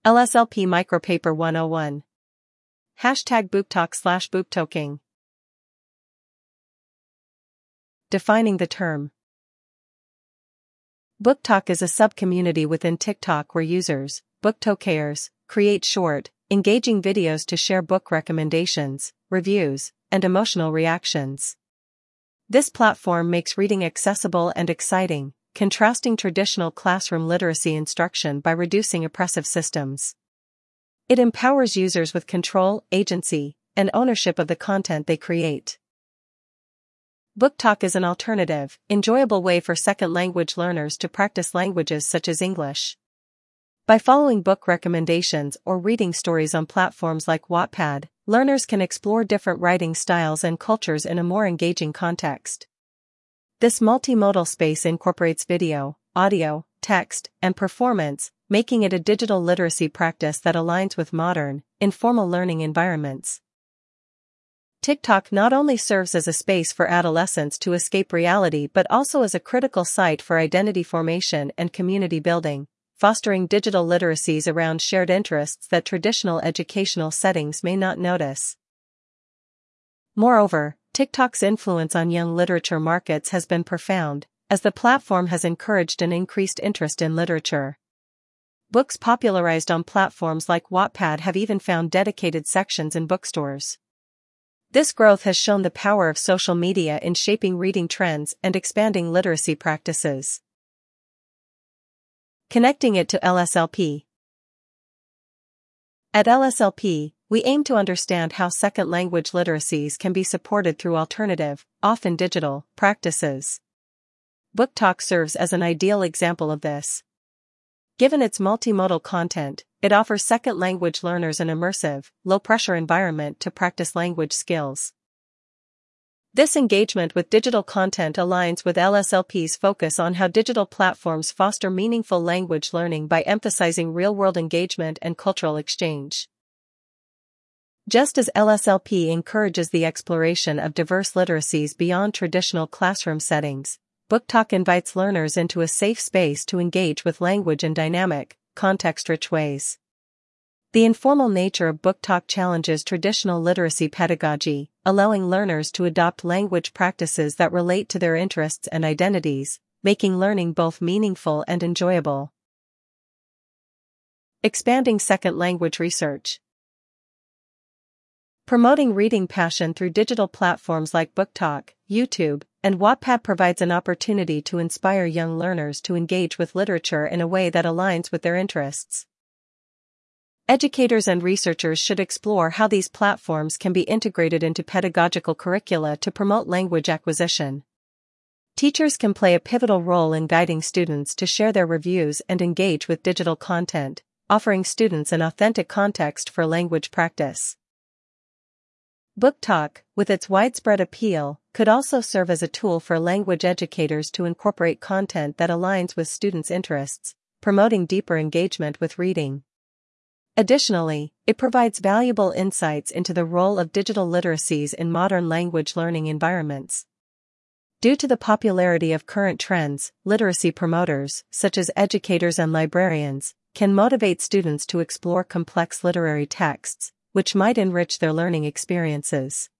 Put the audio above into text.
LSLP Micropaper 101. Hashtag BookTok/BookToking. Defining the term. BookTok is a sub-community within TikTok where users, booktokers, create short, engaging videos to share book recommendations, reviews, and emotional reactions. This platform makes reading accessible and exciting, contrasting traditional classroom literacy instruction by reducing oppressive systems. It empowers users with control, agency, and ownership of the content they create. BookTok is an alternative, enjoyable way for second language learners to practice languages such as English. By following book recommendations or reading stories on platforms like Wattpad, learners can explore different writing styles and cultures in a more engaging context. This multimodal space incorporates video, audio, text, and performance, making it a digital literacy practice that aligns with modern, informal learning environments. TikTok not only serves as a space for adolescents to escape reality but also as a critical site for identity formation and community building, fostering digital literacies around shared interests that traditional educational settings may not notice. Moreover, TikTok's influence on young literature markets has been profound, as the platform has encouraged an increased interest in literature. Books popularized on platforms like Wattpad have even found dedicated sections in bookstores. This growth has shown the power of social media in shaping reading trends and expanding literacy practices. Connecting it to LSLP. At LSLP, we aim to understand how second language literacies can be supported through alternative, often digital, practices. BookTok serves as an ideal example of this. Given its multimodal content, it offers second language learners an immersive, low-pressure environment to practice language skills. This engagement with digital content aligns with LSLP's focus on how digital platforms foster meaningful language learning by emphasizing real-world engagement and cultural exchange. Just as LSLP encourages the exploration of diverse literacies beyond traditional classroom settings, BookTok invites learners into a safe space to engage with language in dynamic, context-rich ways. The informal nature of BookTok challenges traditional literacy pedagogy, allowing learners to adopt language practices that relate to their interests and identities, making learning both meaningful and enjoyable. Expanding second language research. Promoting reading passion through digital platforms like BookTok, YouTube, and Wattpad provides an opportunity to inspire young learners to engage with literature in a way that aligns with their interests. Educators and researchers should explore how these platforms can be integrated into pedagogical curricula to promote language acquisition. Teachers can play a pivotal role in guiding students to share their reviews and engage with digital content, offering students an authentic context for language practice. BookTok, with its widespread appeal, could also serve as a tool for language educators to incorporate content that aligns with students' interests, promoting deeper engagement with reading. Additionally, it provides valuable insights into the role of digital literacies in modern language learning environments. Due to the popularity of current trends, literacy promoters, such as educators and librarians, can motivate students to explore complex literary texts, which might enrich their learning experiences.